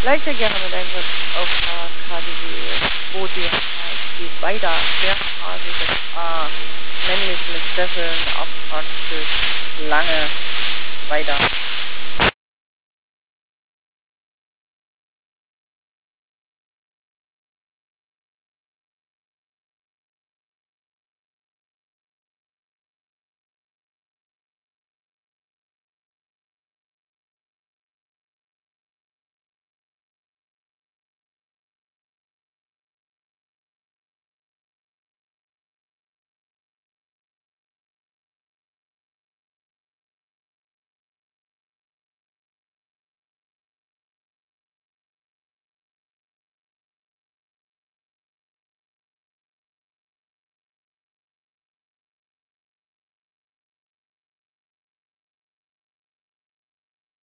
Like sehr gerne mit einem auf KDW, wo die Weida mehrphasige männlich mit Steffeln, abstraktes, lange Weida.